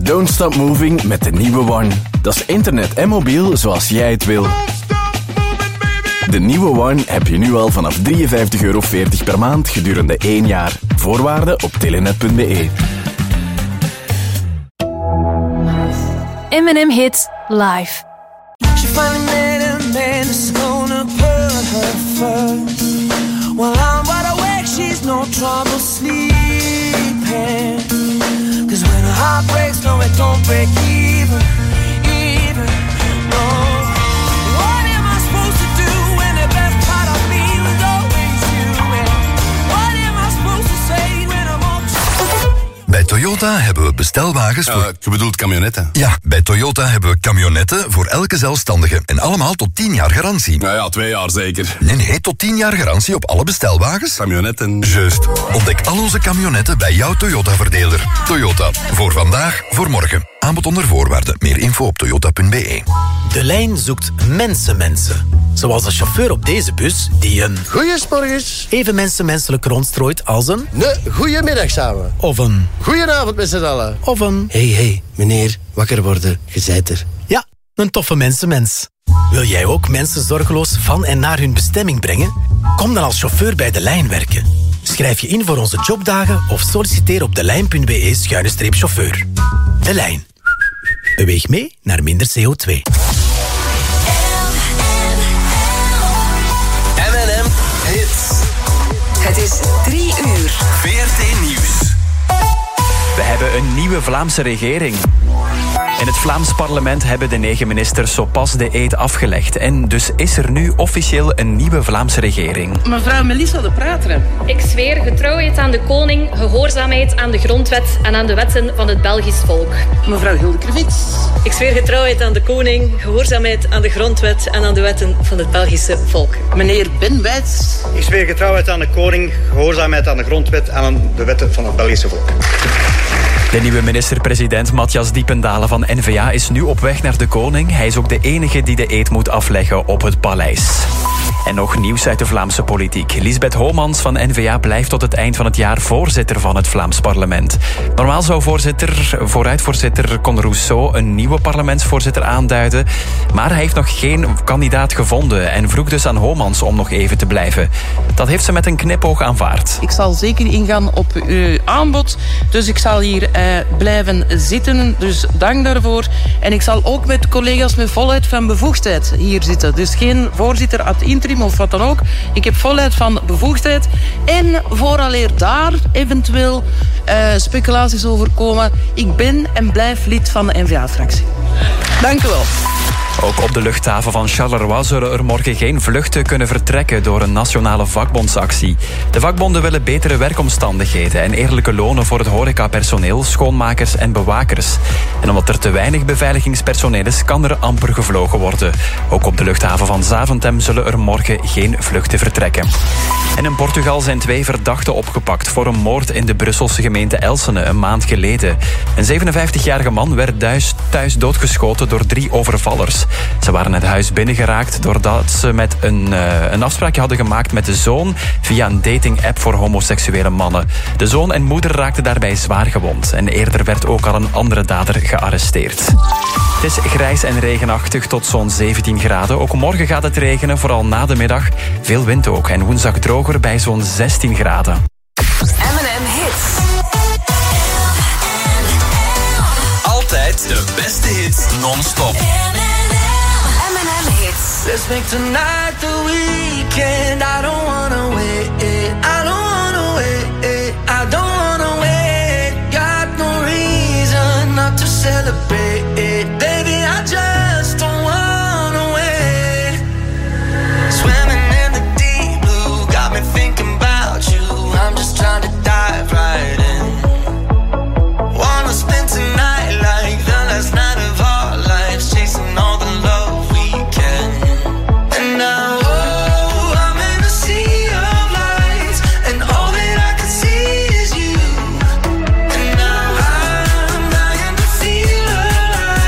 Don't stop moving met de nieuwe One. Dat is internet en mobiel zoals jij het wil. De nieuwe One heb je nu al vanaf €53,40 per maand gedurende 1 jaar. Voorwaarden op telenet.be. M&M Hits Live. She finally met a man that's gonna put her first. While I'm wide awake, she's no trouble sleeping. 'Cause when her heart breaks, no, it don't break even, no. What am I supposed to do when the best part of me was always you? And what am I supposed to say when I'm all... Bij Toyota hebben we bestelwagens voor... Je bedoelt camionetten? Ja, bij Toyota hebben we camionetten voor elke zelfstandige. En allemaal tot 10 jaar garantie. Nou ja, 2 jaar zeker. Nee, tot 10 jaar garantie op alle bestelwagens. Camionetten. Juist. Ontdek al onze camionetten bij jouw Toyota-verdeler. Toyota. Voor vandaag, voor morgen. Aanbod onder voorwaarden. Meer info op toyota.be. De lijn zoekt mensen. Zoals de chauffeur op deze bus die een... Goeiemorgens. Even menselijk rondstrooit als een... Goeiemiddag samen. Of een... Goedenavond met z'n allen. Of een... Hey, meneer, wakker worden, je zijt er. Ja, een toffe mensenmens. Wil jij ook mensen zorgeloos van en naar hun bestemming brengen? Kom dan als chauffeur bij De Lijn werken. Schrijf je in voor onze jobdagen of solliciteer op delijn.be/chauffeur. De Lijn. Beweeg mee naar minder CO2. M&M Hits. Het is 3 uur. VRT Nieuws. We hebben een nieuwe Vlaamse regering. In het Vlaams parlement hebben de 9 ministers zo pas de eed afgelegd. En dus is er nu officieel een nieuwe Vlaamse regering. Mevrouw Melissa de Prateren. Ik zweer getrouwheid aan de koning, gehoorzaamheid aan de grondwet en aan de wetten van het Belgisch volk. Mevrouw Hilde Krevits. Ik zweer getrouwheid aan de koning, gehoorzaamheid aan de grondwet en aan de wetten van het Belgische volk. Meneer Ben Wijts. Ik zweer getrouwheid aan de koning, gehoorzaamheid aan de grondwet en aan de wetten van het Belgische volk. De nieuwe minister-president Matthias Diependalen van N-VA is nu op weg naar de koning. Hij is ook de enige die de eed moet afleggen op het paleis. En nog nieuws uit de Vlaamse politiek. Lisbeth Homans van N-VA blijft tot het eind van het jaar voorzitter van het Vlaams parlement. Normaal zou vooruitvoorzitter Con Rousseau een nieuwe parlementsvoorzitter aanduiden. Maar hij heeft nog geen kandidaat gevonden en vroeg dus aan Homans om nog even te blijven. Dat heeft ze met een knipoog aanvaard. Ik zal zeker ingaan op uw aanbod. Dus ik zal hier blijven zitten. Dus dank daarvoor. En ik zal ook met collega's met volheid van bevoegdheid hier zitten. Dus geen voorzitter ad interim of wat dan ook. Ik heb volheid van bevoegdheid. En vooraleer daar eventueel speculaties over komen, ik ben en blijf lid van de N-VA-fractie. Dank u wel. Ook op de luchthaven van Charleroi zullen er morgen geen vluchten kunnen vertrekken door een nationale vakbondsactie. De vakbonden willen betere werkomstandigheden en eerlijke lonen voor het horecapersoneel, schoonmakers en bewakers. En omdat er te weinig beveiligingspersoneel is, kan er amper gevlogen worden. Ook op de luchthaven van Zaventem zullen er morgen geen vluchten vertrekken. En in Portugal zijn 2 verdachten opgepakt voor een moord in de Brusselse gemeente Elsene een maand geleden. Een 57-jarige man werd thuis doodgeschoten door 3 overvallers. Ze waren het huis binnengeraakt doordat ze met een afspraakje hadden gemaakt met de zoon via een dating-app voor homoseksuele mannen. De zoon en moeder raakten daarbij zwaar gewond. En eerder werd ook al een andere dader gearresteerd. Het is grijs en regenachtig tot zo'n 17 graden. Ook morgen gaat het regenen, vooral na de middag. Veel wind ook en woensdag droger bij zo'n 16 graden. M&M Hits. Altijd de beste hits non-stop. M&M Hits. Let's make tonight the weekend. I don't wanna wait. I don't wanna wait. I don't wanna wait. Got no reason not to celebrate. Baby, I just don't wanna wait. Swimming in the deep blue, got me thinking about you. I'm just trying to dive right in. Wanna spend tonight like the last night of our lives, chasing all the love we can. And now, oh, I'm in a sea of lights, and all that I can see is you. And now I'm dying to feel alive.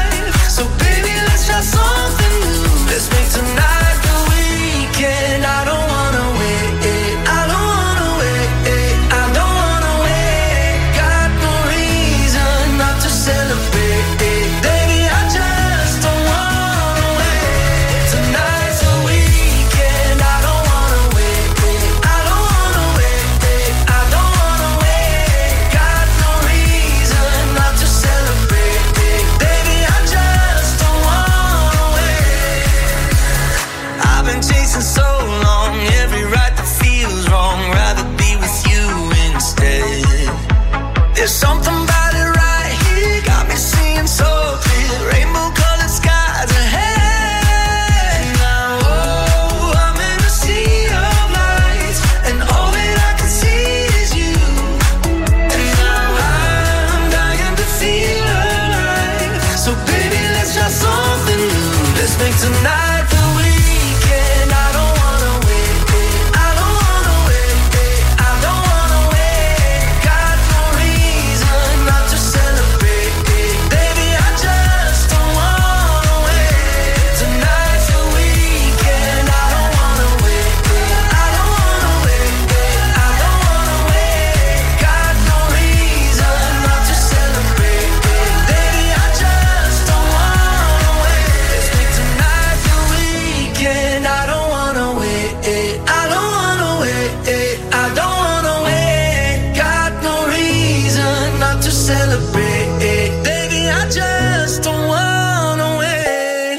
make tonight the weekend. I don't wanna wait. I don't wanna wait. I don't wanna wait. Got no reason not to celebrate. Baby, I just don't wanna wait. Tonight's the weekend. I don't wanna wait. I don't wanna wait. I don't wanna wait. Got no reason not to celebrate. Baby, I just don't wanna wait. Let's make tonight the weekend. I don't wanna wait. I don't wanna wait. I don't wanna wait. Got no reason not to celebrate. Baby, I just don't wanna wait.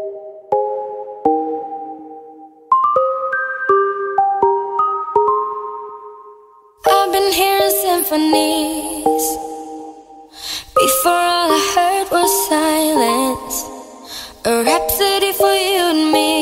I've been hearing symphonies. Before all I heard was silence. A rhapsody for you and me.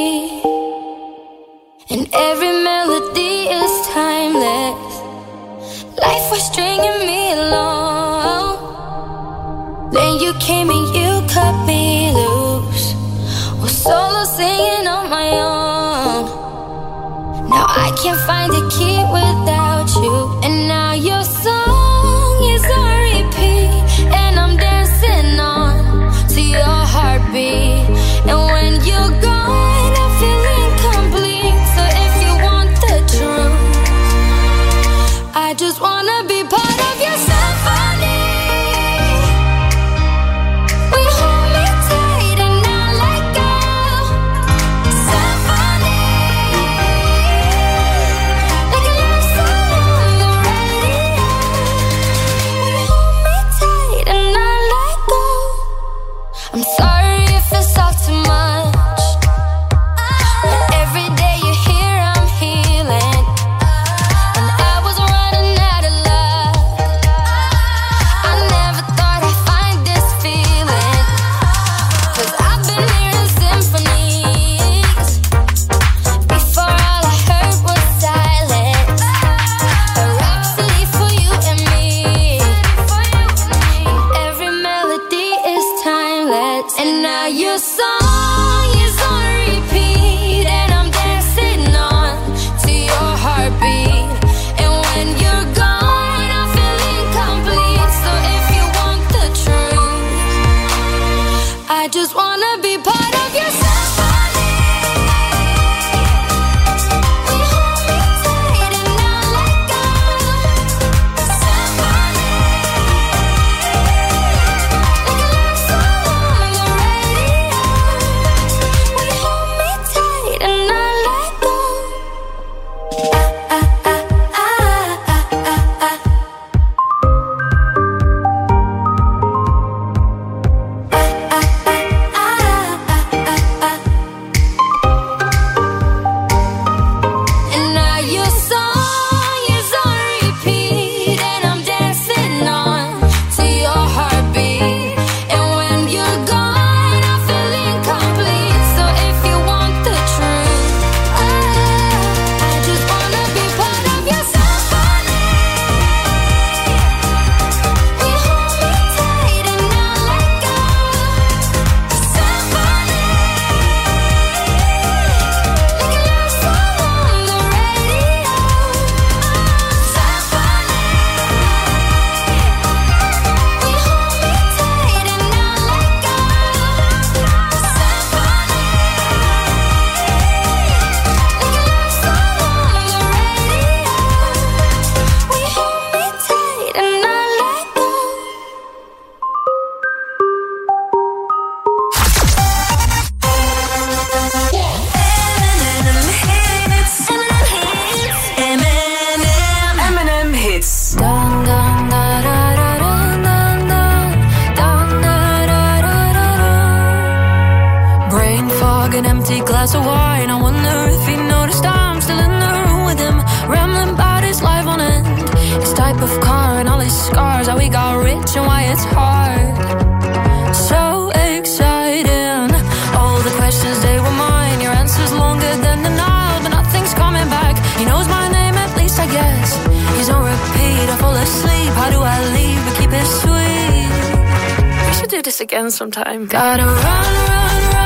And every melody is timeless. Life was stringing me along. Then you came and you cut me loose. Was solo singing on my own. Now I can't find a key without you. And now your song is on repeat. And I'm dancing on to your heartbeat. And when you're gone, I feel incomplete. So if you want the truth, I just wanna be part of your symphony. We hold me tight and not let go. Symphony, like a love song on the radio. We hold me tight and not let go. I'm sorry if it's all too much. But every day you're here, I'm healing. And I was running out of luck. I never thought I'd find this feeling. 'Cause I've been hearing symphonies. Before all I heard was silence. A rhapsody for you and me. And every melody is timeless. And now your song is on repeat. And I'm dancing on to your heartbeat. And when you're gone, I feel incomplete. So if you want the truth, I just wanna be part of your symphony. We hold me tight and not let go. Symphony, like a love song on the radio. We hold me tight and not let go. And now your song is on repeat. And I'm dancing on to your heartbeat. And when you're gone, I feel incomplete. So if you want the truth, I just wanna be part of your symphony. We hold me tight and not let go. Symphony, like a love song on the radio. Symphony, we hold me tight and not let go. Symphony, like a love song on the radio. We hold me tight and not let go. M&M Hits. Dun, dun, da, da, da, dun, dun, dun. Dun, da, da, da, da, da. Brain fog, an empty glass of wine. I wonder if he noticed I'm still in the room with him, rambling about his life on end, his type of car and all his scars, how he got rich and why it's hard. So exciting, all the questions they were mine. Your answers longer than the Nile, but nothing's coming back. He knows my name, at least I guess. He's on repeat, I fall asleep. How do I leave but keep it sweet? We should do this again sometime. Gotta run, run, run.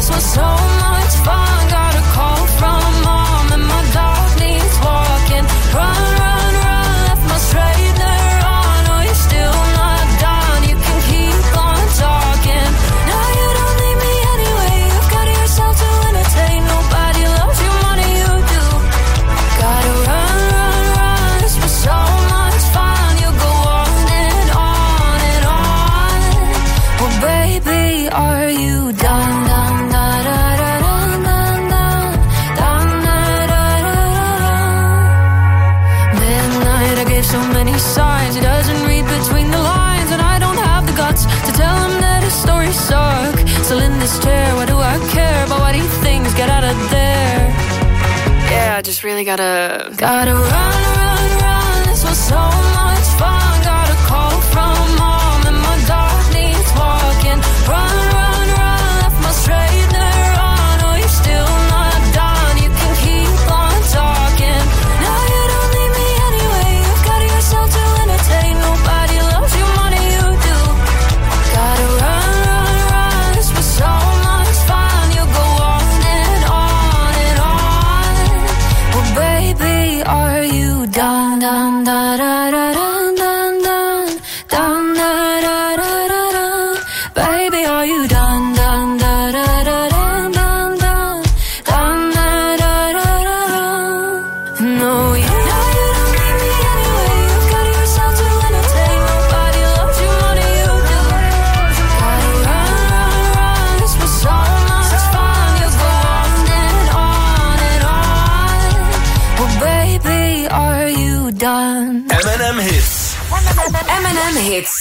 this was so much fun. Got a call from mom and my dog needs walking. Run, run, run, left my straightener on. Oh, you're still not done, you can keep on talking. Now you don't need me anyway, you've got yourself to entertain. Nobody loves you more than you do. Gotta run, run, run, this was so much fun. You'll go on and on and on. Well, baby, are you done? Done, da, da, da, dun, dun, dun. Dun, da, da, da, da. Midnight, I gave so many signs. He doesn't read between the lines, and I don't have the guts to tell him that his stories suck. Still in this chair, why do I care about what he thinks? Get out of there. Yeah, I just really gotta run, run, run. This was so much fun. Got a call from mom and my dog needs walking. Run, run, run, left my straightener on. Oh, you're still not done, you can keep on talking. Now you don't need me anyway, you've got yourself to entertain. Nobody loves you more than you do. Gotta run, run, run. This was so much fun. You'll go on and on and on. Well, baby, are you done? Dun, da, da, da, dun, dun, dun. Dun, da, da, da, da, dun. Baby, are you done? Dun, da, da, da, dun, dun, dun. Dun, da, da, da, da, dun. No, you know you don't need me anyway, you've got yourself to entertain. Nobody loves you more than you do. Gotta run, run, run. This was so much fun. You'll go on and on and on. Well, baby, are you done? M&M Hits. M&M Hits.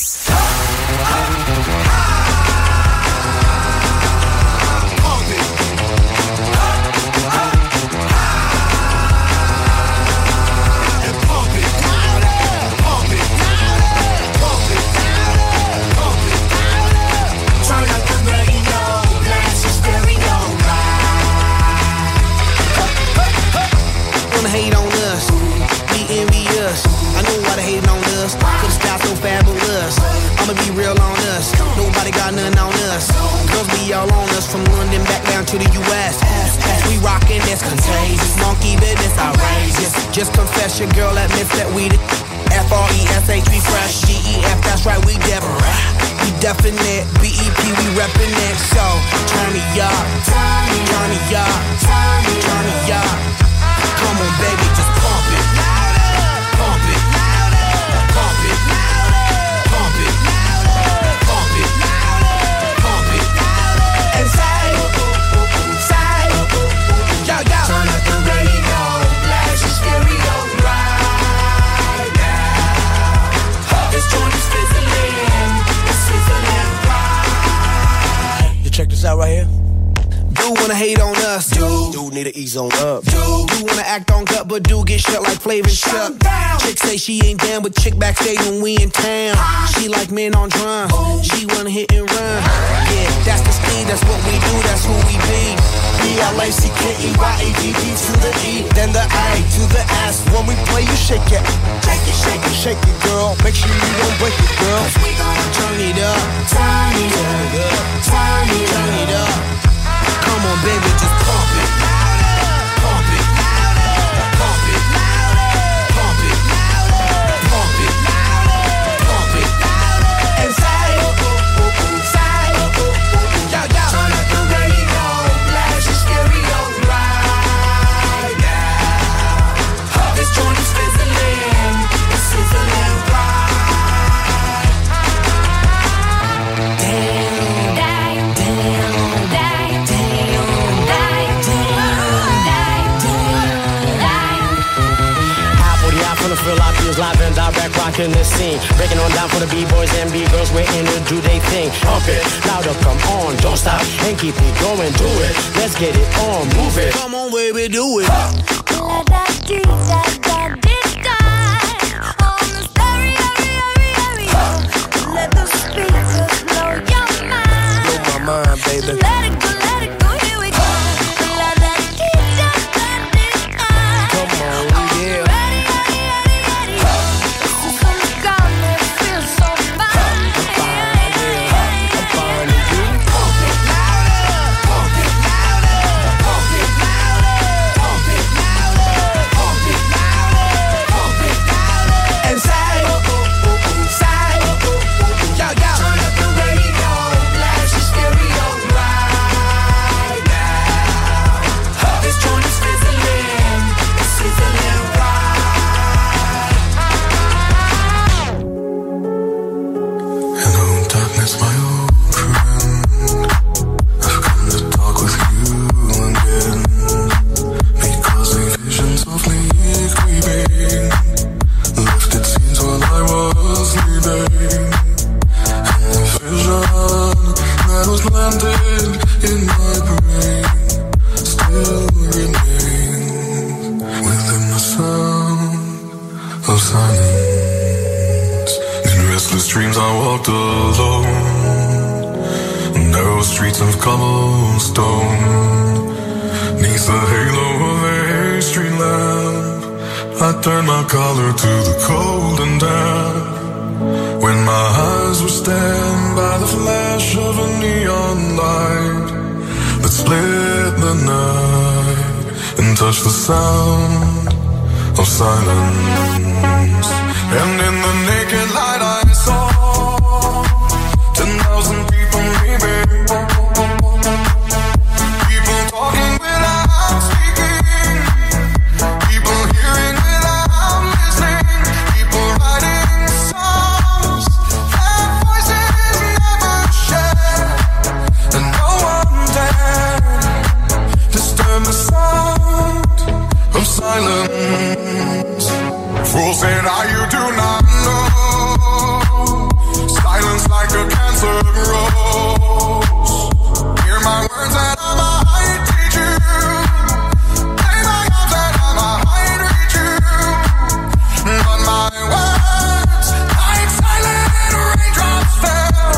Turn up the radio, blast your stereo Wanna hate on us, be envious. I know why they hating on us, cause the style so fabulous. I'ma be real on us, nobody got nothing on us. Girls be all on us, from London back down to the US. We rockin', that's contagious, monkey business outrageous. Just confess your girl admits that we the F-R-E-S-H, we fresh. G-E-F, that's right, we definite. We definite, B-E-P, we reppin' it. So, turn me up, turn me up, turn me up. Come on, baby, just pump it. Pump it. Pump it. Pump it. Pump it. Pump it. And say, yo, yo. Turn up the radio, blast your stereo right now. This joint is fizzling, it's sizzling right. You check this out right here. Do wanna hate on us, do need to ease on up, do wanna act on gut, but do get shut like Flavor Shut. Chick say she ain't down, but chick backstage when we in town. She like men on drum, she wanna hit and run. Yeah, that's the speed, that's what we do, that's who we be. B-L-A-C-K-E-Y-A-D-D to the E, then the A to the S. When we play, you shake it, shake it, shake it, shake it, girl. Make sure you don't break it, girl. We gon' turn it up, turn it up, turn it up. Come on, baby, just pump it. Pump it. Pump it. Pump it. Pump it. Pump it. And say, yo, yo. Turn up the radio, blast your stereo right now. This joint is fizzling, it's sizzling right. Damn, damn, damn, Gonna feel like we was live and direct, rocking the scene. Breaking on down for the B-boys and B-girls, we're in to do they thing. Pump it, louder, come on, don't stop, and keep it going, do it. Let's get it on, move it. Come on, baby, do it. Let the speakers blow your mind. Blow my mind, baby. Let it go, here we go. Let that DJ bend it on. Come on, yeah. Ready. This is from the ground, it feels so fine. I'm fine, yeah. I'm fine, and you. Pump it louder. Pump it was landed in my brain still remain within the sound of silence. In restless dreams I walked alone, narrow streets of cobblestone. Neath the halo of a street lamp, I turned my collar to the cold and damp. When my eyes were stabbed by the flash of a neon light that split the night and touched the sound of silence. And in the naked light I saw 10,000 people maybe, people talking without speaking, people hearing without listening, people writing songs that voices never share, and no one dared disturb the sound of silence. Fools say now you do not know, silence like a cancer grows. Hear my words that I might teach you, play my arms that I might reach you, but my words like silent raindrops fell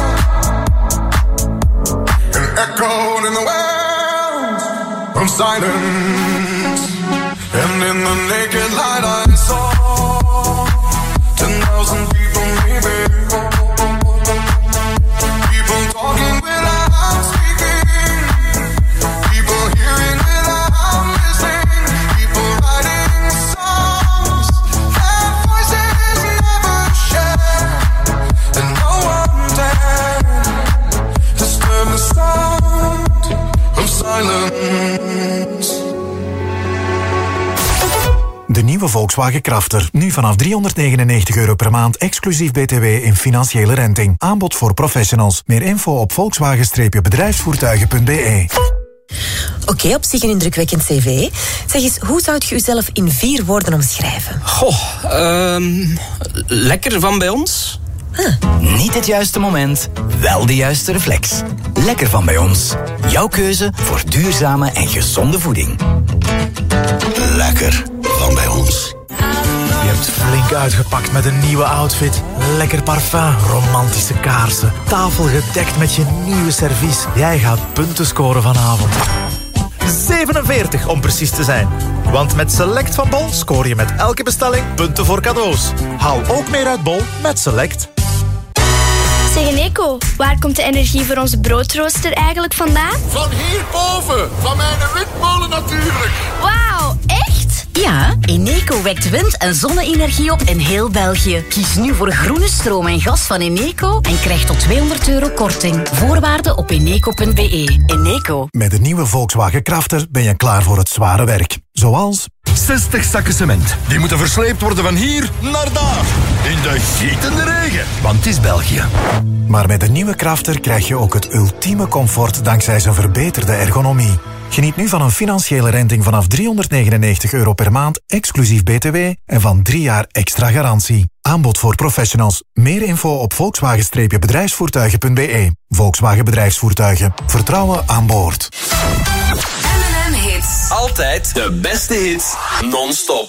and echoed in the wells of silence. And in the naked light I saw 10,000 people maybe, people talking without speaking, people hearing without listening, people writing songs that voices never share, and no one dared disturb the sound of silence. De nieuwe Volkswagen Crafter. Nu vanaf €399 per maand, exclusief BTW in financiële renting. Aanbod voor professionals. Meer info op volkswagen-bedrijfsvoertuigen.be. Oké, op zich een indrukwekkend cv. Zeg eens, hoe zou je jezelf in 4 woorden omschrijven? Lekker van bij ons. Niet het juiste moment, wel de juiste reflex. Lekker van bij ons. Jouw keuze voor duurzame en gezonde voeding. Lekker van bij ons. Je hebt flink uitgepakt met een nieuwe outfit. Lekker parfum, romantische kaarsen. Tafel gedekt met je nieuwe servies. Jij gaat punten scoren vanavond. 47 om precies te zijn. Want met Select van Bol scoor je met elke bestelling punten voor cadeaus. Haal ook meer uit Bol met Select. Zeg Eneco, waar komt de energie voor onze broodrooster eigenlijk vandaan? Van hierboven, van mijn windmolen natuurlijk. Wauw, echt? Ja, Eneco wekt wind- en zonne-energie op in heel België. Kies nu voor groene stroom en gas van Eneco en krijg tot €200 korting. Voorwaarden op eneco.be. Eneco. Met de nieuwe Volkswagen Crafter ben je klaar voor het zware werk. Zoals 60 zakken cement. Die moeten versleept worden van hier naar daar. In de gietende regen. Want het is België. Maar met de nieuwe Crafter krijg je ook het ultieme comfort dankzij zijn verbeterde ergonomie. Geniet nu van een financiële renting vanaf €399 per maand, exclusief BTW en van 3 jaar extra garantie. Aanbod voor professionals. Meer info op volkswagen-bedrijfsvoertuigen.be. Volkswagen Bedrijfsvoertuigen. Vertrouwen aan boord. M&M Hits. Altijd de beste hits, non-stop.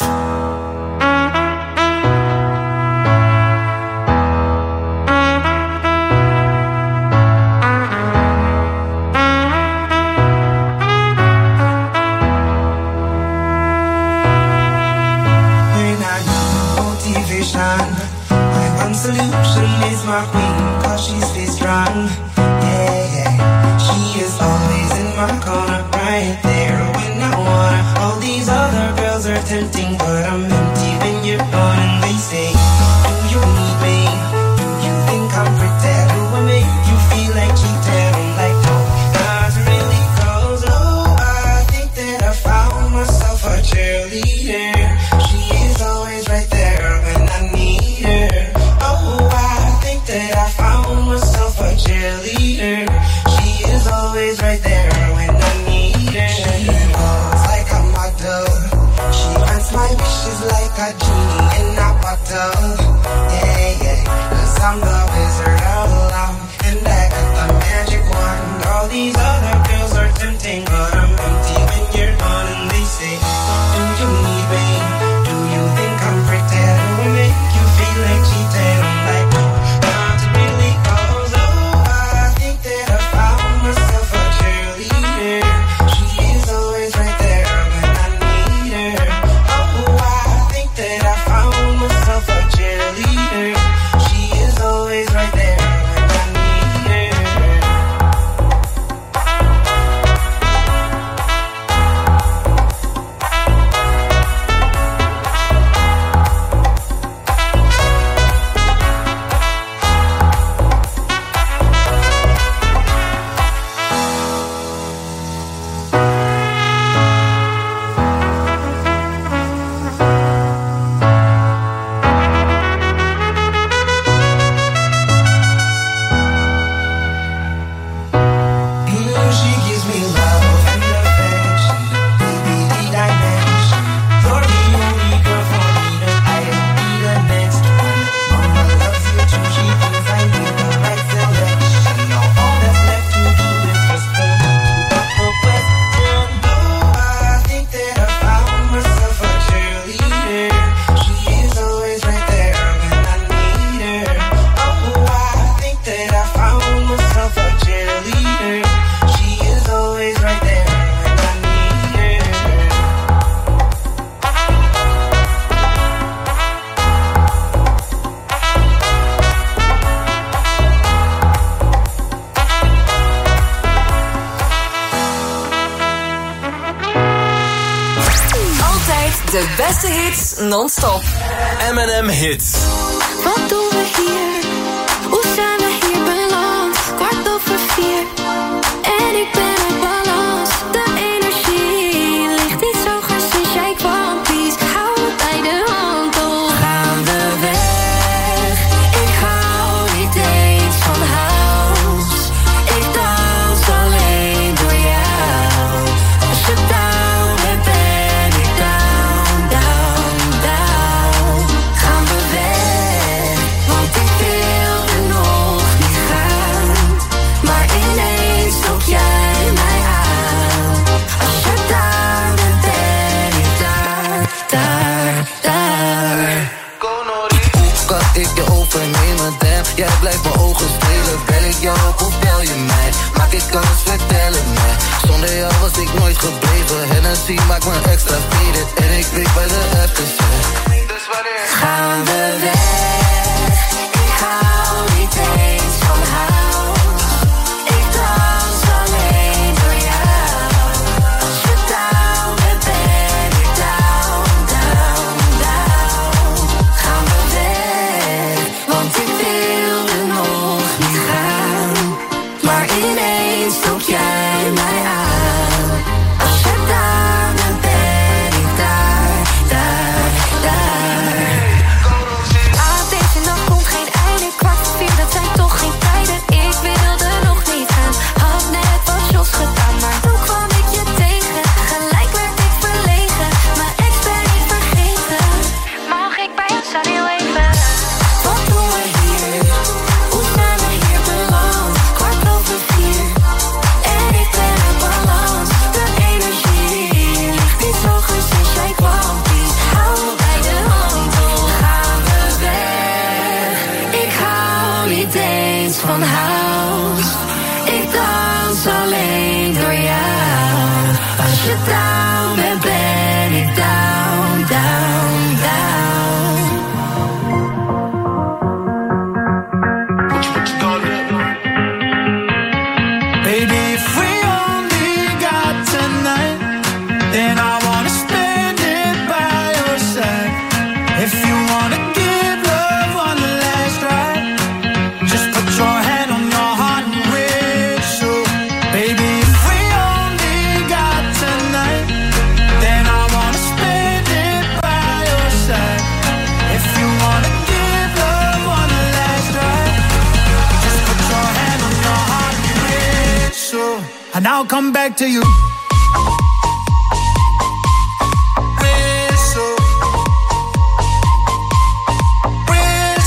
My one solution is my queen, cause she's very strong. Yeah, yeah. She is always in my corner, right there when I wanna. All these other girls are tempting, but I'm empty when you're gone. And they say, do you need me? Do you think I'm pretty? Do I make you feel like cheating? I'm like, no, not really, cause oh, I think that I found myself a cheerleader. She is always right there when I need her. Oh, I think that I found myself a cheerleader. She is always right there when I need her. She walks like a model. She grants my wishes like a genie in a bottle. Yeah, yeah, cause I'm the wizard of love, and I got the magic wand. All these other girls are tempting, but I'm empty when you're gone. And they say, do you need me? Do you think I'm pretty? I don't make you feel like cheating. I'm like, not really, cause I think that I found myself a cheerleader. She is always right there when I need her. Oh, I think that I found myself a cheerleader. She is always right there when I need her. She gives me love and affection, baby, the dimension. You're the only girl for me, I'll be the next one. Mama loves you too, she thinks I need the right selection. Now all that's left to do is respond to the question. Oh, I think that I found myself a cheerleader. She is always right there when I need her. Oh, I think that I found myself a cheerleader. She is always right there when I need her. Altijd de beste hits non-stop. M&M Hits. Wat doen we hier? Hoe zijn we hier beland? 4:15 en ik ben op balans. De energie ligt niet zo goed sinds jij kwam. Please, hou me bij de hand op. Gaan we weg? Ik hou niet eens van house. Ik dans alleen door jou. Als je down bent, ben ik down, down, down. Gaan we weg? Want ik wilde nog niet gaan. Maar ineens trok jij mij aan. Als je daar bent, ben ik daar, daar, daar. Hoe kan ik je overnemen, damn? Jij blijft mijn ogen spelen. Bel ik jou op of bel je mij? Maak ik kans, vertel het mij. Zonder jou was ik nooit gebleven. Hennessy maakt me extra faded. En ik weet bij de FTC. Dus wanneer gaan we weg? Ik hou niet eens van house. Ik dans alleen door jou. Als je down bent, ben ik down, down, down. Gaan we weg? Want ik wilde nog niet gaan. Maar ineens trok jij mij aan. Als je daar bent, ben ik daar, daar, daar. Deze nacht komt geen einde. 4:15, dat zijn toch geen tijden. Ik wilde nog niet gaan. Had net wat shots gedaan, maar toen kwam ik je tegen. Gelijk werd ik verlegen. Mijn ex ben ik vergeten. Mag ik bij jou staan heel even? Wat doen we hier? Hoe zijn we hier beland? 4:15 en ik ben op balans. De energie ligt niet zo goed sinds jij kwam. Please, hou me bij de hand op. Gaan we weg? Ik hou niet eens van house. Ik dans alleen door jou. Als je down bent, ben ik down, down, down. Baby, if we only got tonight, then I wanna spend it by your side. If you wanna give love one last try, just put your hand on your heart and wish so. Baby, if we only got tonight, then I wanna spend it by your side. If you wanna give love one last try, just put your hand on your heart and wish so. And I'll come back to you.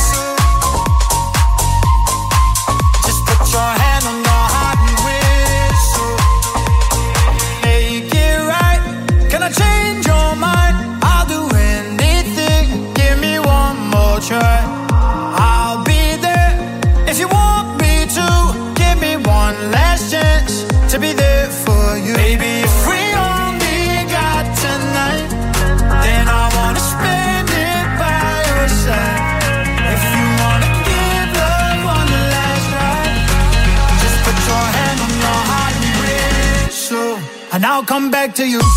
Just put your hand on your heart and wish one last chance to be there for you. Baby, if we only got tonight, then I wanna spend it by your side. If you wanna give love one last ride, just put your hand on your heart and whistle, and I'll come back to you.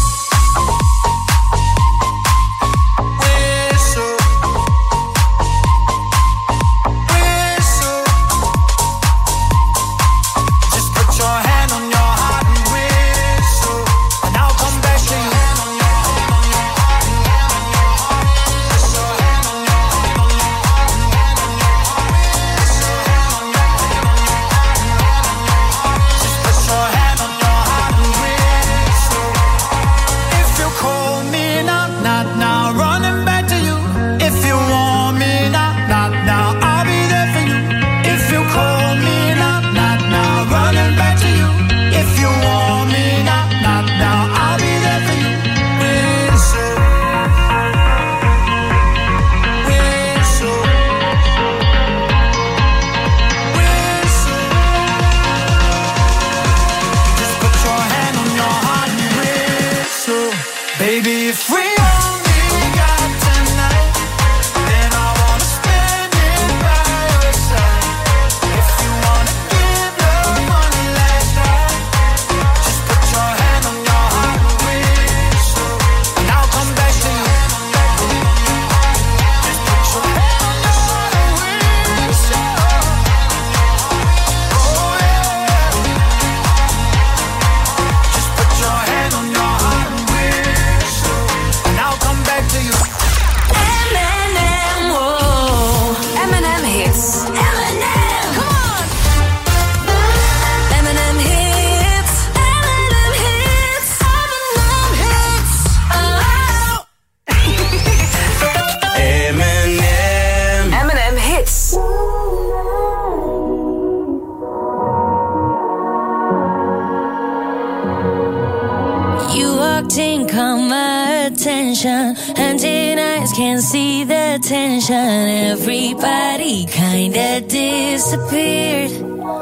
Everybody kinda disappeared.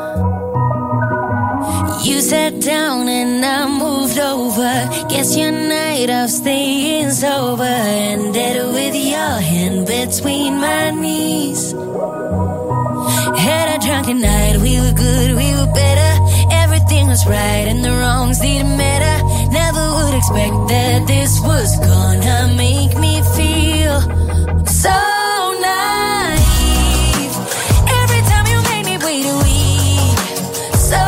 You sat down and I moved over. Guess your night of staying sober ended with your hand between my knees. Had a drunken night, we were good, we were better. Everything was right and the wrongs didn't matter. Never would expect that this was gonna make me feel so naive. Every time you made me wait a week, so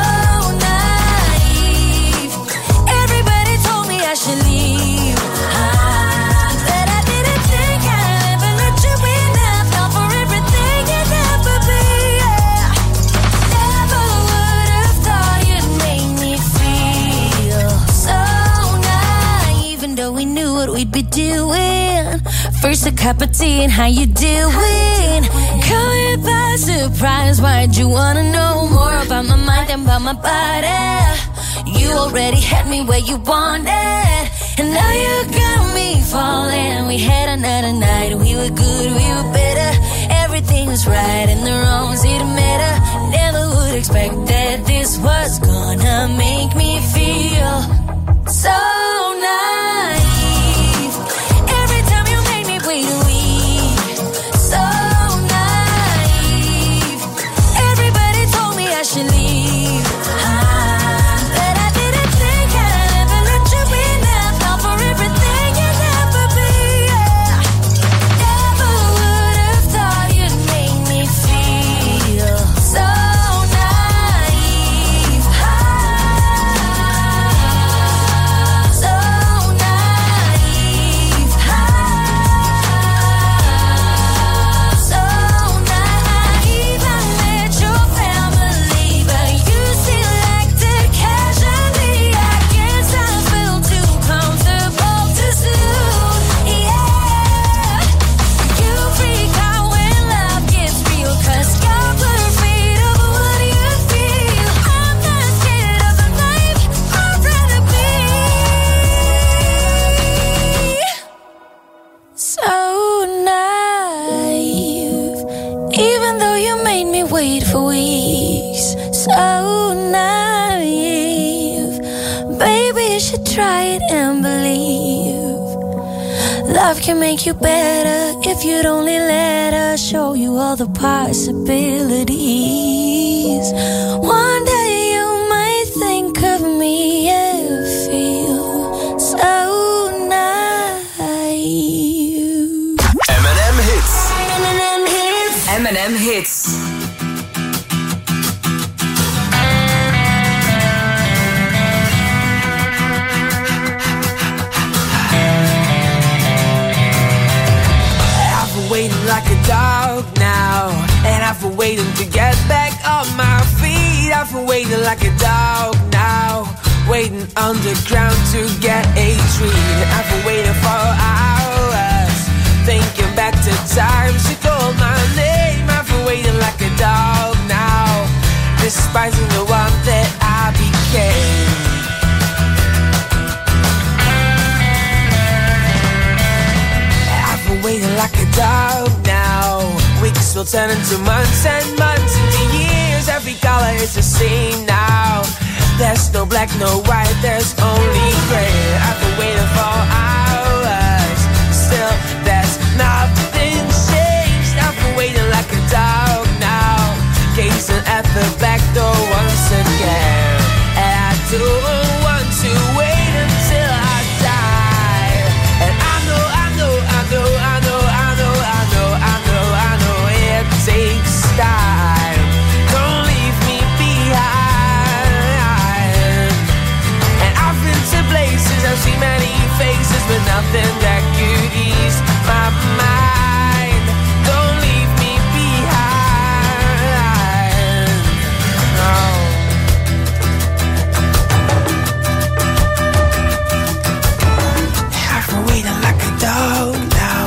naive. Everybody told me I should leave, but I didn't think I'd ever let you in. I fell for everything you'd never be. Never would have thought you'd make me feel so naive. Even though we knew what we'd be doing. First a cup of tea and how you doing? Caught me by surprise. Why'd you wanna know more about my mind than about my body? You already had me where you wanted, and now you got me falling. We had another night, we were good, we were better. Everything was right and the wrongs didn't matter. Never would expect that this was gonna make me feel so naive. Every time you made me wait a week, so naive. Everybody told me I should leave, but I didn't think I'd ever let you in. I fell for everything you'd never be. Never would have thought you'd make me feel so naive. try it and believe. Love can make you better if you'd only let us show you all the possibilities. One day you might think of me and feel so naive. M&M Hits. M&M Hits. M&M Hits. Waiting like a dog now, and I've been waiting to get back on my feet. I've been waiting like a dog now, waiting underground to get a treat. I've been waiting for hours, thinking back to times you called my name. I've been waiting like a dog now, despising the one that I became. Waiting like a dog now. Weeks will turn into months and months into years. Every color is the same now. There's no black, no white, there's only gray. I've been waiting for hours, still there's nothing changed. I've been waiting like a dog now, gazing at the back door once again. And I don't want to wait until I die. And I know it takes time. Don't leave me behind. And I've been to places, I've seen many faces, but nothing that could ease my mind. Don't leave me behind. No. I've been waiting like a dog now.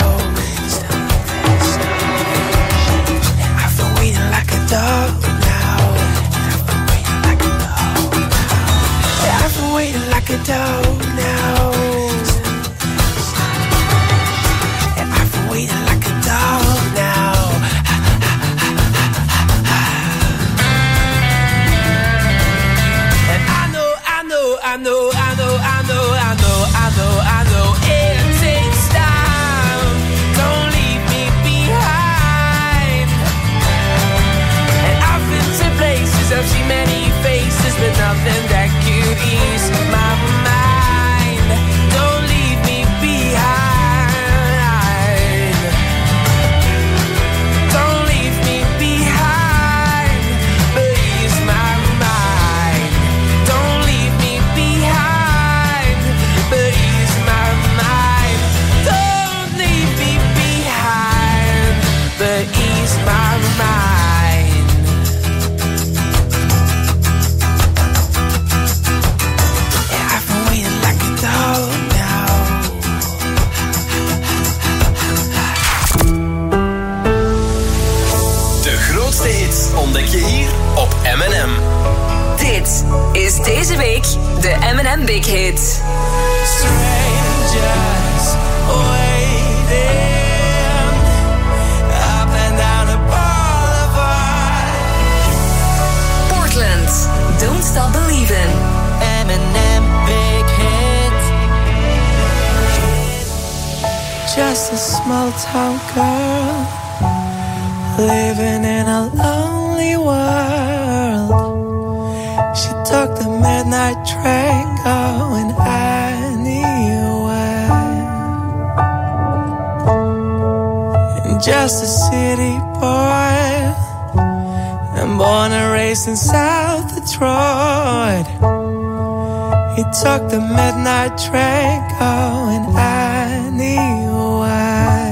Dog now. I've been waiting like a dog now. And I've been waiting like a dog now. And I know it takes time. Don't leave me behind. I've seen many faces, but nothing that could ease my mind. Don't leave me behind. Don't leave me behind, but ease my mind. Don't leave me behind, but ease my mind. Don't leave me behind, but ease my mind. Ontdek je hier op M&M. Dit is deze week de M&M Big Hit. Strangers waiting up and down the boulevard. Portland, Don't Stop Believin'. M&M Big Hit. Just a small town girl living in a lonely world. She took the midnight train going anywhere. And just a city boy, and born and raised in South Detroit. He took the midnight train going anywhere.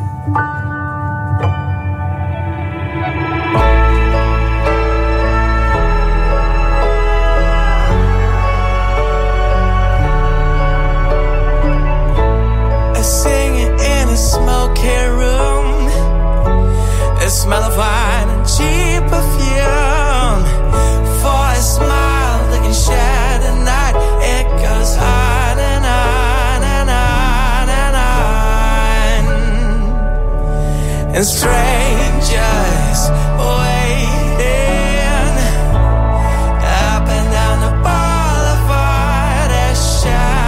The smell of wine and cheap perfume. For a smile that can share the night. It goes on and on and on and on. And strangers waiting up and down the boulevard as shine.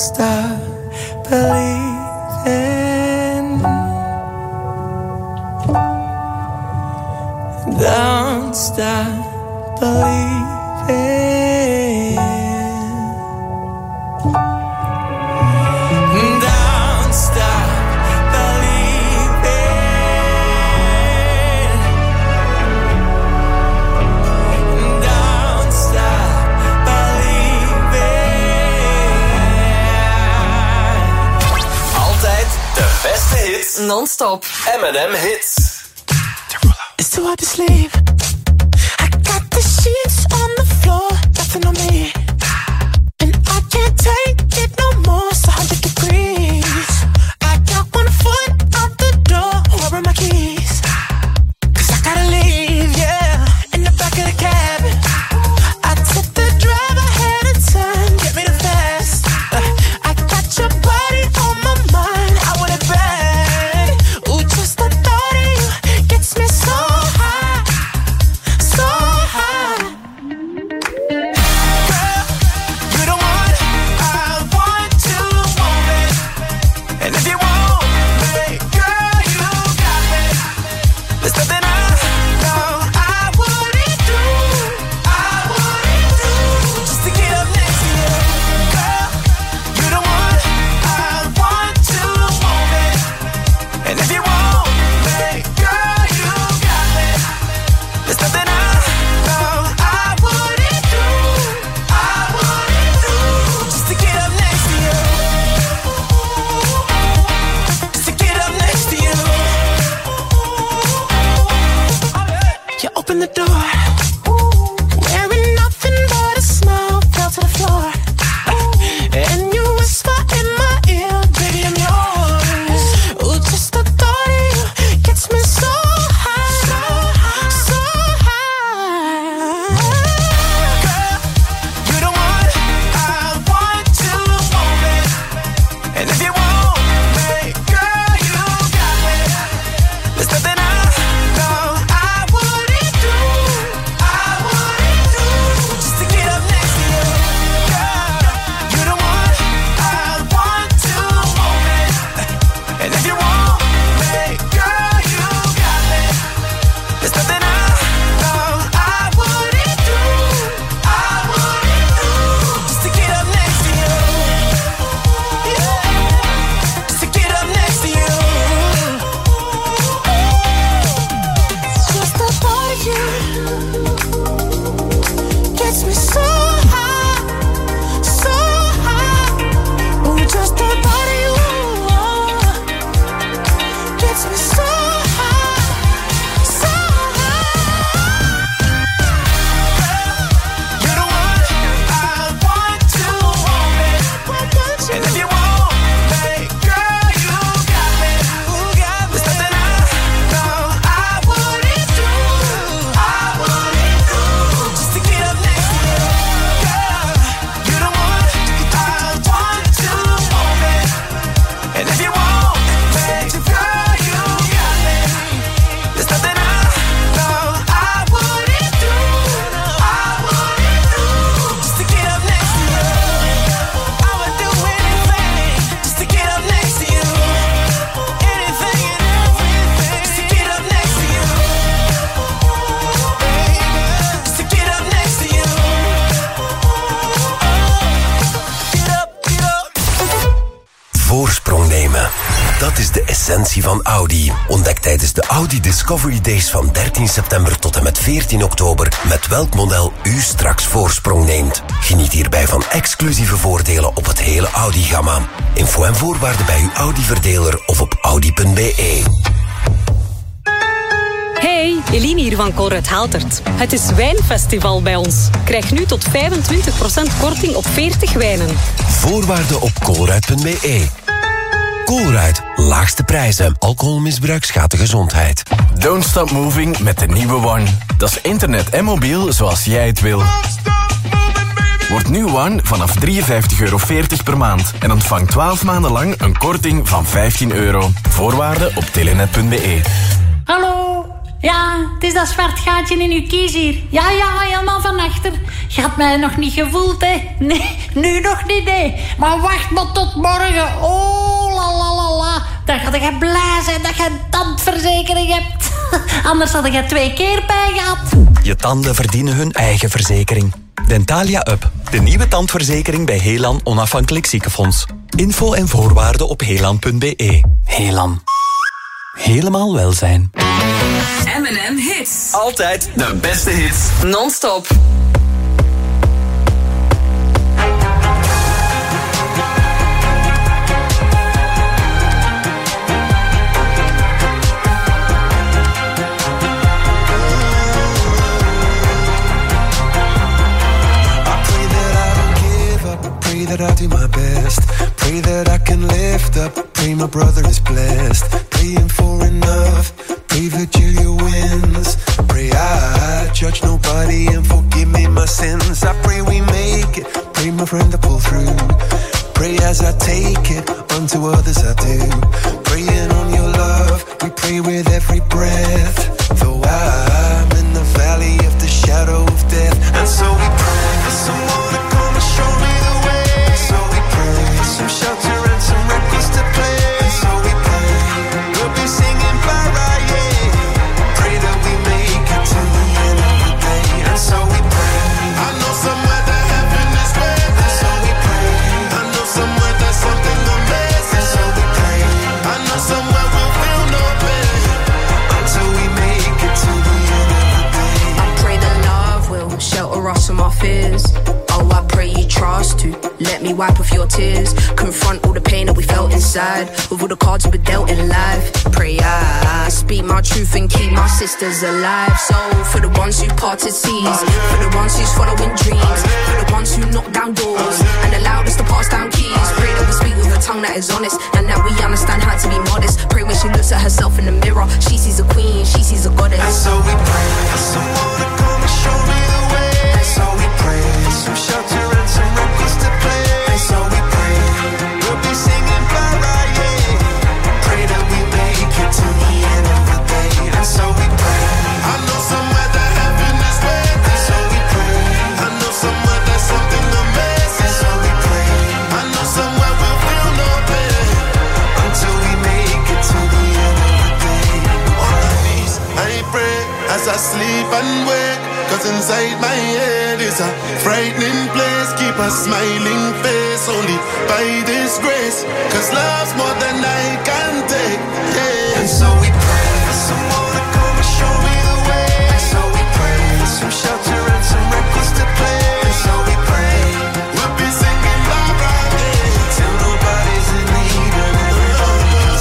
stop believing. Don't stop believing. Don't stop believing. Don't stop believing. Altijd de beste hits. Non-stop. M&M Hits. It's too hard to sleep. I got the sheets on the floor, nothing on me. And I can't take it no more, it's 100 degrees. I got 1 foot out the door, where are my keys? 'Cause I gotta leave, yeah, in the back of the cab. I took the drive, I had a turn, get me the fast. I got your body on my mind, I want it bad. Ooh, just the thought of you gets me so high, so high. Girl, you the one I want to want it. And if you want me, girl, you got me. There's nothing I know I wouldn't do, just to get up next to you. Girl, you the one I want to want it. And if you want me, girl, you got me. There's nothing I know I wouldn't do, just to get up next to you. Just to get up next to you. You open the door, wearing nothing but a smile, fell to the floor. And you whisper in my ear, baby, I'm yours. Ooh, just the thought of you gets me so high, so high. Girl, you the one I want to want it. And if you want me, girl, you got me. There's nothing I know I wouldn't do, just to get up next to you. Girl, you the one I want to want it. And if you want me, girl, you got me. There's nothing I know I wouldn't do, just to get up next to you. Yeah, just to get up next to you. Just the thought of you gets me so high, so high. Oh, just the thought of you gets me so high, so high. You're the one I want to want it. And if you want me, girl, you got me. There's nothing I know I wouldn't do, just to get up next to you. Girl, you're the one I want to want it. And if you want me, girl, you got me. There's nothing I know I wouldn't do, just to get up next to you. I would do anything just to get up next to you. Anything and everything just to get up next to you. Just to get up next to you. Get up, get up. Voorsprong nemen. Dat is de essentie van Audi. Ontdek tijdens de Audi Discovery Days van 13 september tot en met 14 oktober met welk model u straks voorsprong neemt. Geniet hierbij van exclusieve voordelen op het hele Audi-gamma. Info en voorwaarden bij uw Audi-verdeler of op audi.be. Hey, Eline hier van Colruyt Haltert. Het is wijnfestival bij ons. Krijg nu tot 25% korting op 40 wijnen. Voorwaarden op colruyt.be. Colruyt, laagste prijzen. Alcoholmisbruik schaadt de gezondheid. Don't stop moving met de nieuwe One. Dat is internet en mobiel zoals jij het wil. Word nu One vanaf €53,40 per maand. En ontvang 12 maanden lang een korting van €15. Voorwaarden op telenet.be. Hallo, Ja, het is dat zwart gaatje in uw kies hier. Ja, helemaal van achter. Je had mij nog niet gevoeld, hè? Nee, nu nog niet, nee. Maar wacht maar tot morgen. Oh, la. Dan ga je blij zijn dat je een tandverzekering hebt. Anders had je 2 keer bij gehad. Je tanden verdienen hun eigen verzekering. Dentalia Up, de nieuwe tandverzekering bij Helan Onafhankelijk Ziekenfonds. Info en voorwaarden op helan.be. Helan. Helemaal welzijn. M&M Hits. Altijd de beste hits. Non-stop. That I do my best. Pray that I can lift up. Pray my brother is blessed. Praying for enough. Pray Virgilia wins. Pray I judge nobody and forgive me my sins. I pray we make it. Pray my friend to pull through. Pray as I take it. Unto others I do. Praying on your love. We pray with every breath. Though I'm in the valley of the shadow of death. And so we pray for someone to come and show me the way. Some shelter and some records to play. And so we pray, we'll be singing para, yeah. Pray that we make it to the end of the day. And so we pray, I know somewhere that heaven is waiting. And so we pray, I know somewhere there's something amazing. And so we pray, I know somewhere we'll feel no pain until we make it to the end of the day. I pray that love will shelter us from our fears. Oh, I pray you trust to let me wipe off your tears. Confront all the pain that we felt inside with all the cards we were dealt in life. Pray I speak my truth and keep my sisters alive. So for the ones who parted seas, for the ones who's following dreams, for the ones who knock down doors and allowed us to pass down keys. Pray that we speak with a tongue that is honest and that we understand how to be modest. Pray when she looks at herself in the mirror, she sees a queen, she sees a goddess. And so we pray for someone to come and show me the way. And so we pray some shelter and some records to play. And so we pray we'll be singing para, yeah. Pray that we make it to the end of the day. And so we pray, I know somewhere that heaven is waiting. And so we pray, I know somewhere there's something amazing. And so we pray, I know somewhere we'll feel no pain until we make it to the end of the day. On my knees I pray as I sleep and wake. Cause inside my head is a frightening place. Keep a smiling face only by this grace. Cause love's more than I can take, yeah. And so we pray for someone to come and show me the way. And so we pray for some shelter and some records to play. And so we pray we'll be singing Barbara, yeah, till nobody's in need and everybody's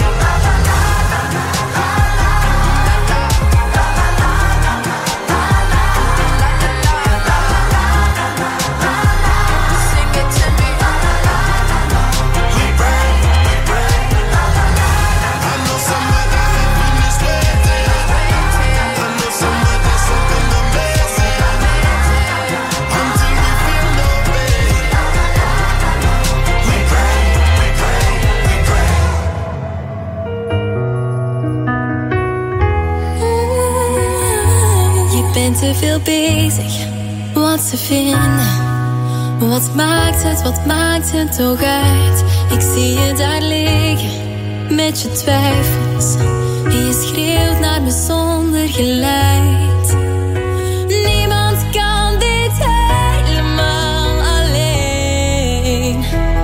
te veel bezig, wat ze vinden. Wat maakt het toch uit? Ik zie je daar liggen, met je twijfels. En je schreeuwt naar me zonder geluid. Niemand kan dit helemaal alleen.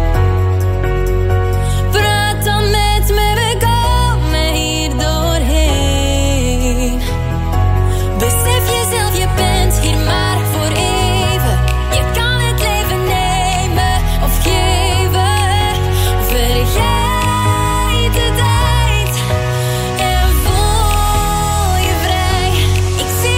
Praat dan met me, we komen hier doorheen. Besef jezelf, je bent hier maar voor even. Je kan het leven nemen of geven. Vergeet de tijd en voel je vrij. Ik zie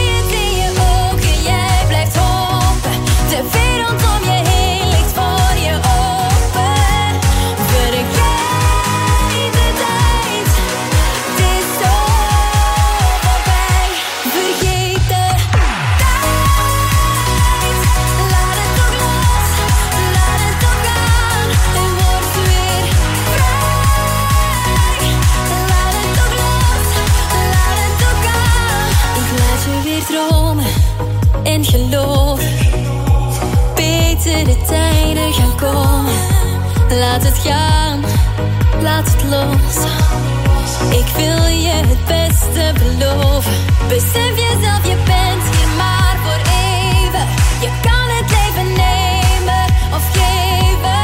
betere tijden gaan komen. Laat het gaan, laat het los. Ik wil je het beste beloven. Besef jezelf, je bent hier maar voor even. Je kan het leven nemen of geven.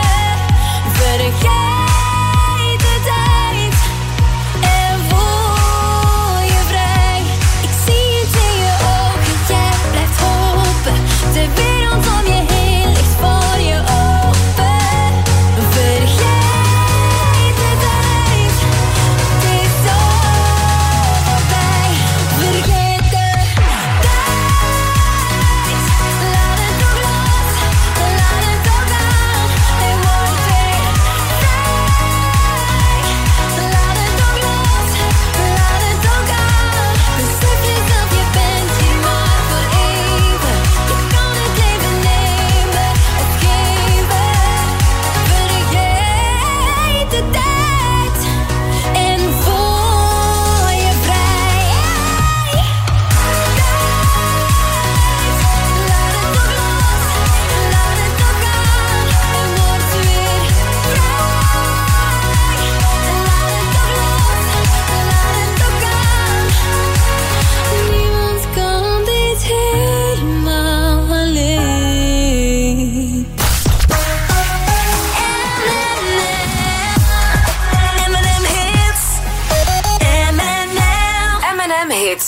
Vergeet de tijd en voel je vrij. Ik zie het in je ogen, jij blijft hopen. De wereld om je heen ligt voor je open. Vergeet de tijd, het is zo voorbij. Vergeet de tijd, laat het toch los, laat het toch gaan. En word weer vrij. Laat het toch los, laat het toch gaan. Besef jezelf, je bent hier maar voor even. Je kan het leven nemen of geven. Vergeet de tijd en voel je vrij. Laat het toch los, laat het toch gaan. En word weer vrij. Laat het toch los, laat het toch gaan. Niemand kan dit helemaal alleen. M&M hits. M&M hits.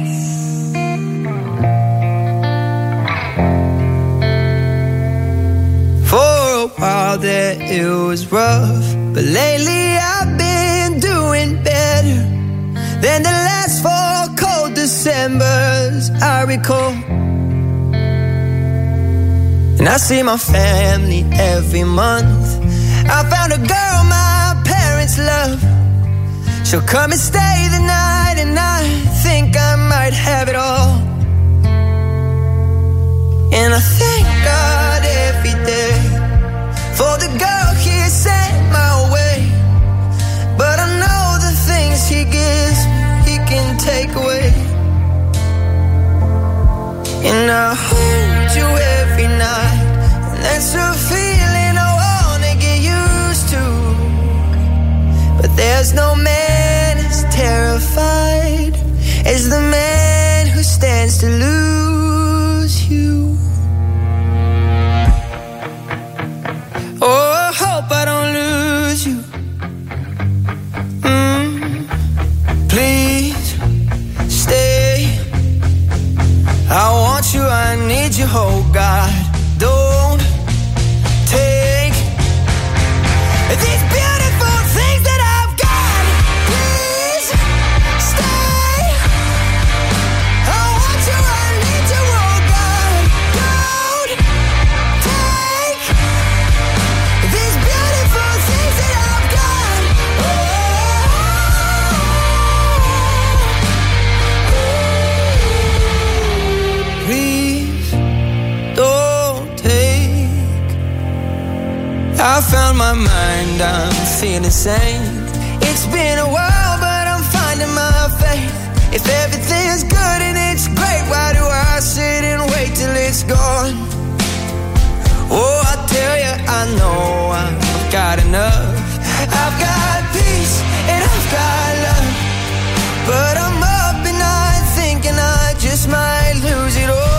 For a while there it was rough, but lately I've been doing better than the last 4 cold Decembers I recall. And I see my family every month. I found a girl my parents love. She'll come and stay the night, and I think I might have it all. And I thank God every day for the girl He sent my way. But I know the things He gives He can take away. And I hold you every night, and that's a feeling I wanna get used to. But there's no man as terrified as the man who stands to lose you. Oh, I hope I don't lose you. Please stay. I want you, I need you, oh God. Don't take these beautiful things that I've got. Please stay. I want you, I need you, oh God. Don't take these beautiful things that I've got. Please don't take. I found my mind, I'm feeling sane. It's been a while, but I'm finding my faith. If everything's good and it's great, why do I sit and wait till it's gone? Oh, I tell you, I know I've got enough. I've got peace and I've got love. But I'm up at night thinking I just might lose it all.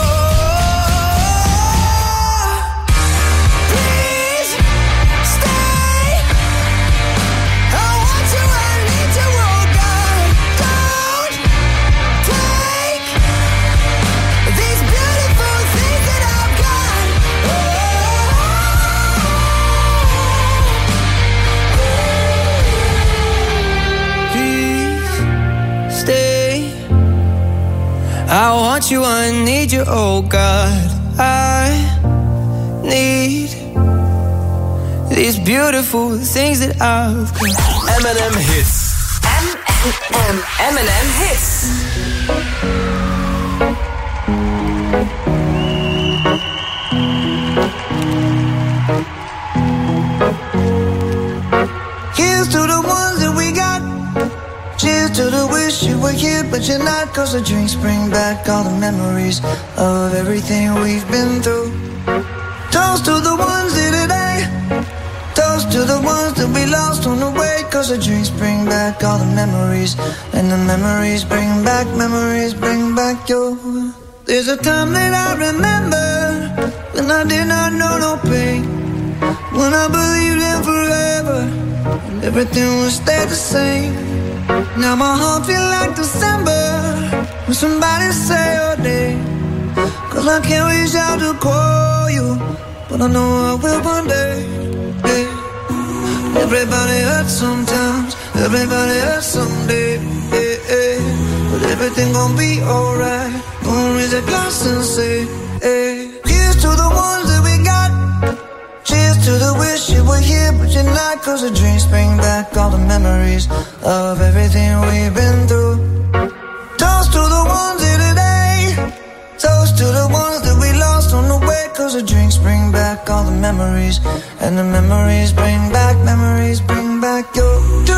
Please stay. I want you, I need you, oh God. Don't take these beautiful things that I've got. Please stay. I want you, I need you, oh God. I need these beautiful things that I've got. M&M hits. M&M hits. Here's to the ones that we got. Cheers to the wish you were here, but you're not. Cause the drinks bring back all the memories of everything we've been through. Toast 'cause the drinks bring back all the memories. And the memories bring back you. There's a time that I remember when I did not know no pain, when I believed in forever and everything would stay the same. Now my heart feel like December when somebody say your name, 'cause I can't reach out to call you, but I know I will one day. Yeah. Everybody hurts sometimes, everybody hurts someday. Yeah, yeah. But everything gon' be alright. Gonna raise a glass and say, hey. Here's to the ones that we got. Cheers to the wish you were here, but you're not. 'Cause the drinks bring back all the memories of everything we've been through. Toast to the ones here today. Toast to the ones that we lost on the way. 'Cause the drinks bring back all the memories. And the memories bring back your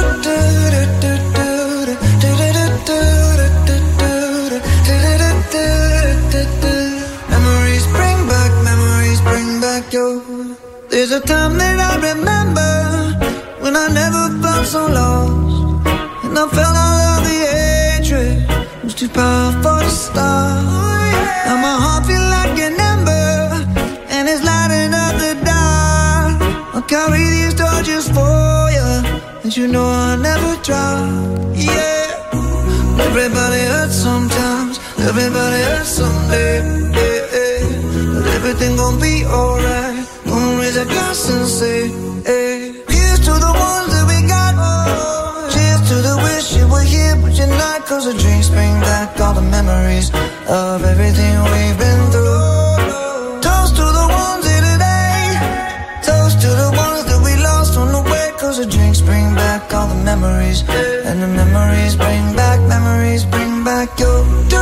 memories bring back your. There's a time that I remember when I never felt so lost, and I felt all of the hatred was too powerful to stop. Now my heart feel like an ember, and it's lighting up the dark. I'll carry these torches for you, and you know I'll never drop. Yeah. Everybody hurts sometimes, everybody hurts someday. Yeah, yeah. But everything gon' be alright. Gonna raise a glass and say, hey. Here's to the ones that we got. Cheers to the wish you were here, but you're not. 'Cause the drinks bring back all the memories of everything we've been through. Toast to the ones here today. Toast to the ones that we lost on the way. 'Cause the drinks bring back all the memories. And the memories bring back your.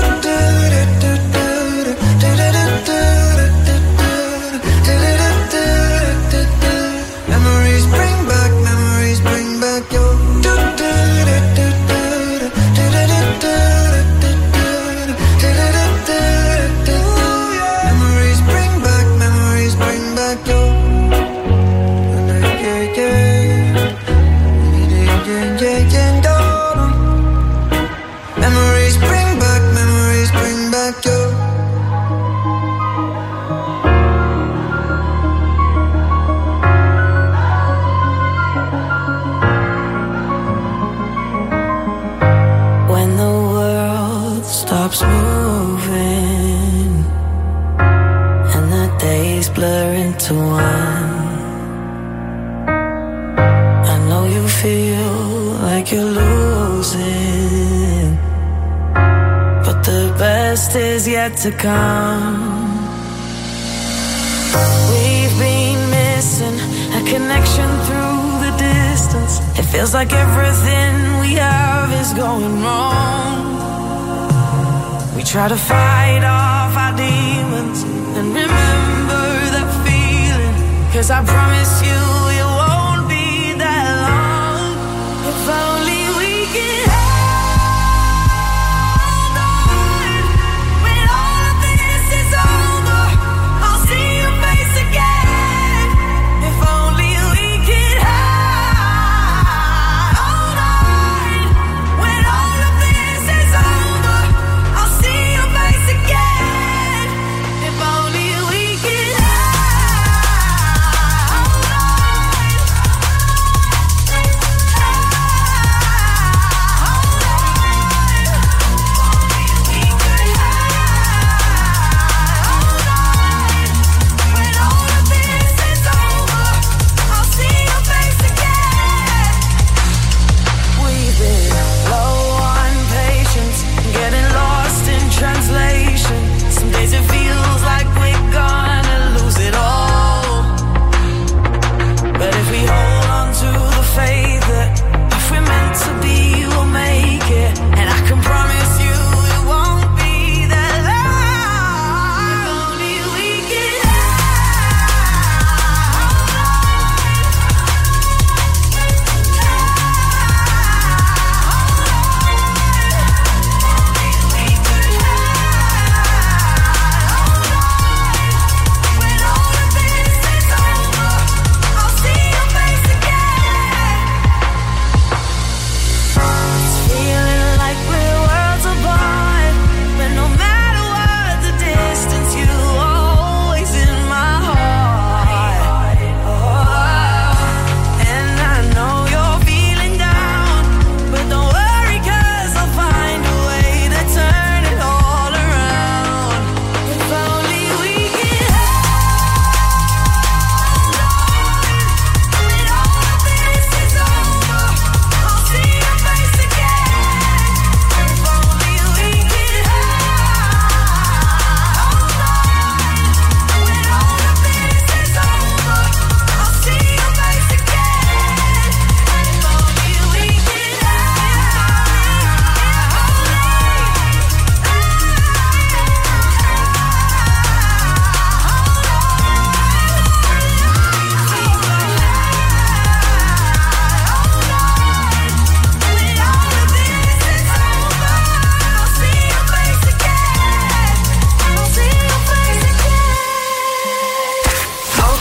Memories bring back your. Blur into one. I know you feel like you're losing, but the best is yet to come. We've been missing a connection through the distance. It feels like everything we have is going wrong. We try to fight off our demons and remember that feeling, 'cause I promise you it won't be that long. If only we could hold on. When all of this is over, I'll see your face again. If only we could hold on. When all of this is over, I'll see your face again. If only we could hold on.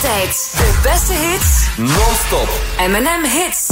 Altijd de beste hits. Non-stop. M&M Hits.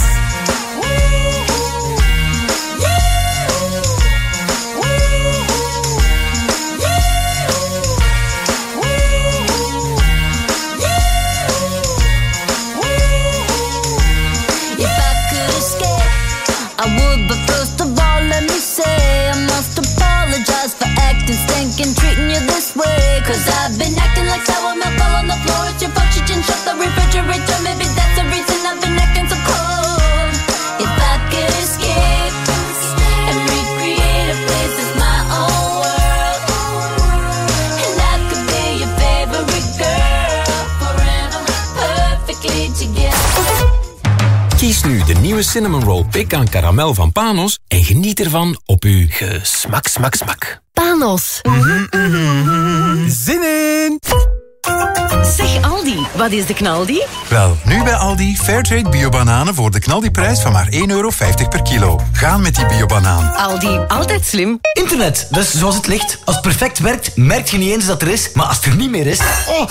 I would, but first of all, let me say I must apologize for acting stinking, treating you this way. Cause I've been acting like sour milk all on the floor. It's your fault you didn't shut the refrigerator. Maybe that's the reason I've been acting so cold. If I could escape and recreate a place that's my own world, and I could be your favorite girl forever, perfectly together. Kies nu de nieuwe Cinnamon Roll Pecan Caramel van Panos en geniet ervan op uw gesmak. Panos. Zin in! Zeg Aldi, wat is de knaldi? Wel, nu bij Aldi Fairtrade biobananen voor de knaldiprijs van maar €1,50 per kilo. Gaan met die biobanaan. Aldi, altijd slim. Internet, dus zoals het ligt. Als het perfect werkt, merk je niet eens dat er is. Maar als het er niet meer is...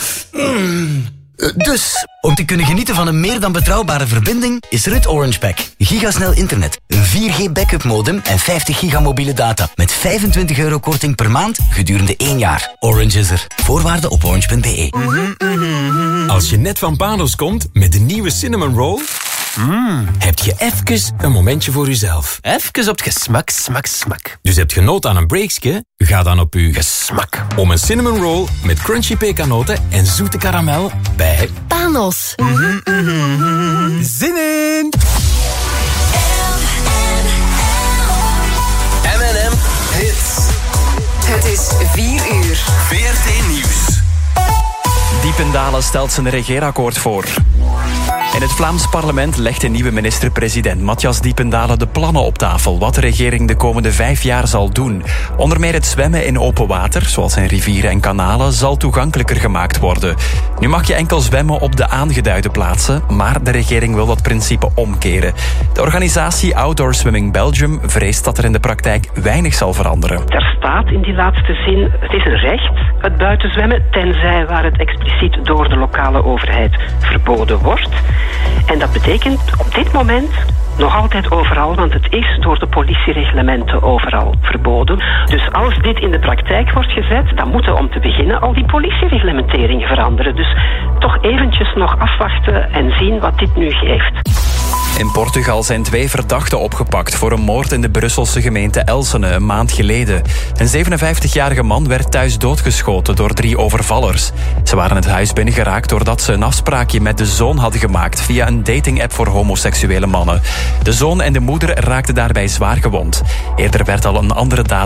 Dus, om te kunnen genieten van een meer dan betrouwbare verbinding, is er het Orange Pack. Gigasnel internet, een 4G backup modem en 50 giga mobiele data. Met €25 korting per maand gedurende 1 jaar. Orange is er. Voorwaarden op orange.be. Als je net van Panos komt met de nieuwe Cinnamon Roll, heb je even een momentje voor jezelf. Even op het gesmak. Dus heb je nood aan een breakje? Ga dan op uw gesmak om een Cinnamon Roll met crunchy pekanoten en zoete karamel bij Panos. Zin in! M&M Hits. Het is 4 uur. VRT Nieuws. Diependalen stelt zijn regeerakkoord voor. In het Vlaams parlement legt de nieuwe minister-president Matthias Diependalen de plannen op tafel wat de regering de komende 5 jaar zal doen. Onder meer het zwemmen in open water, zoals in rivieren en kanalen, zal toegankelijker gemaakt worden. Nu mag je enkel zwemmen op de aangeduide plaatsen, maar de regering wil dat principe omkeren. De organisatie Outdoor Swimming Belgium vreest dat er in de praktijk weinig zal veranderen. Er staat in die laatste zin, het is een recht, het buitenzwemmen, tenzij waar het expliciet door de lokale overheid verboden wordt. En dat betekent op dit moment nog altijd overal, want het is door de politiereglementen overal verboden. Dus als dit in de praktijk wordt gezet, dan moeten om te beginnen al die politiereglementeringen veranderen. Dus toch eventjes nog afwachten en zien wat dit nu geeft. In Portugal zijn 2 verdachten opgepakt voor een moord in de Brusselse gemeente Elsene een maand geleden. Een 57-jarige man werd thuis doodgeschoten door 3 overvallers. Ze waren het huis binnengeraakt doordat ze een afspraakje met de zoon hadden gemaakt via een datingapp voor homoseksuele mannen. De zoon en de moeder raakten daarbij zwaar gewond. Eerder werd al een andere dader